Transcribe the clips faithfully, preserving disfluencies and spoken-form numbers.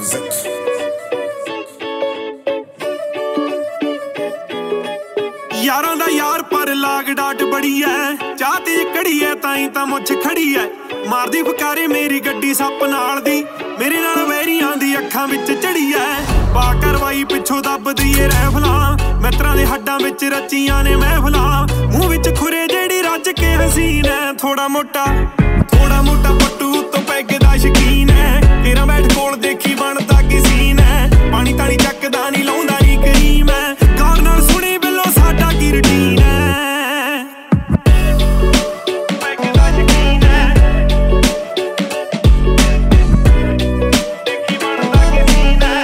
यारां दा यार पर लाग डाट बड़ी है, चाह ते कड़ी है ताई तां मुछ खड़ी है। मारदी फकारे मेरी गड्डी सप नाल दी, मेरे नाल वैरियां दी अखां विच चढ़ी है। पा करवाई पिछों दबदी ए रैफलां, मित्रां दे हड्डां विच रचियां ने महफलां। मूंह विच खुरे जेड़ी रज के हसीन है, थोड़ा मोटा थोड़ा मोटा पट्टू तो पैग दा शकीन है। तेरा बैठ कोल देखी बनदा की सीन है, पानी तानी चकदा नहीं लाउंदा नहीं करीम है। गौर नाल सुनी बिलो साडा की रूटीन है, पैग दा शकीन है, देखी बनदा की सीन है।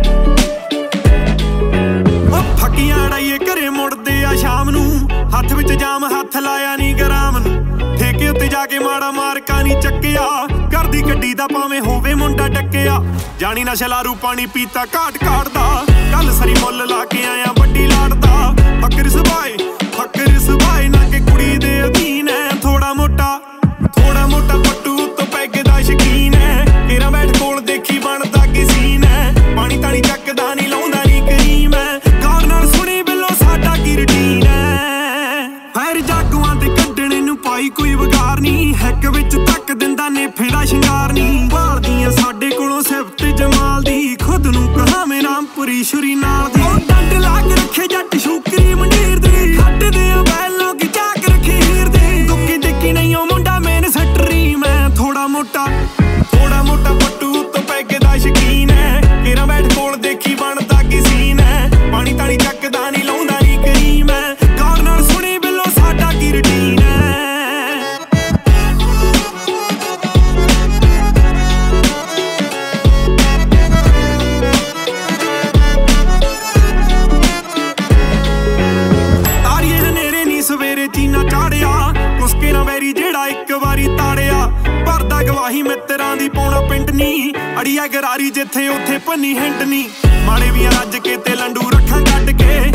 ओ फकियां डाइए घरे मुड़दे आ शाम नूं, हत्थ विच जाम हत्थ लाया नहीं गराम नूं। ठेके उत्ते जाके माड़ा मारका नहीं चक्किया, घर दी गड्डी दा भावें होवे मुंडा डक्किया। जानी ना शलारू पानी पीता घाट घाटदा, कल सरी मुੱਲ ला के आया बड्डी लाड़दा। फकर सबाए फकर सबाए ना के कुड़ी दे अधीन है। थोड़ा मोटा थोड़ा मोटा पट्टू तो पैग दा शकीन है। तेरा बैठ कोल देखी बनदा की सीन है, पानी तानी चकदा नहीं लाउंदा नहीं करीम है। गौर नाल सुनी बिलो साडा की रूटीन है, फैर जागुआं दे कड्डणे नूं पाई कोई वगार नहीं। हैक विच तक दिंदा नेफे दा शंगार नहीं, भालदियां साडे कोलों सिफत जमाल दी। खुद नूं कहां मैं रामपुरी छुरी नाल दी, ओ डंड ला के रखे जट शूकरी मंडीर दी। हटदे आ बैलों की चाक रखे हीर दी, दुक्की दिक्की नहीं ओ मुंडा मेन सटरी। मैं थोड़ा मोटा थोड़ा मोटा पट्टू तो पैग दा शकीन है। तेरा बैठ कोल देखी बनदा की सीन है, पानी तानी चकदा नहीं लाउंदा नहीं करीम है। गौर नाल सुनी बिलो साडा की रूटीन है। सवेरे चीना चाड़िया उसके ना वैरी जेड़ा एक वारी ताड़िया। भरदा गवाही मित्रां दी पौना पिंड नी, अड़िया गरारी जिथे उथे भन्नी हिंट नी। माड़े भी रज के ते लंडू रखां कट के,